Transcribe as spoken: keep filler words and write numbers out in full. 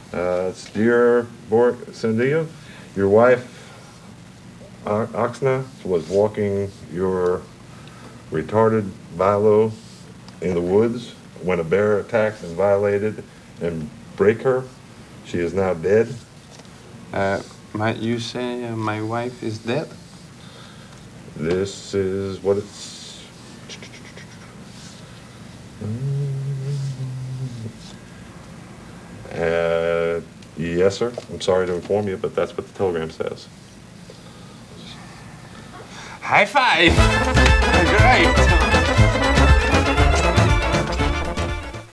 Uh, it's dear Bor Sandia, your wife O- Oxna was walking your retarded Vilo in the woods when a bear attacked and violated and break her. She is now dead. Uh, my, you say uh, my wife is dead? This is what it's. Uh, yes, sir. I'm sorry to inform you, but that's what the telegram says. High five! Great!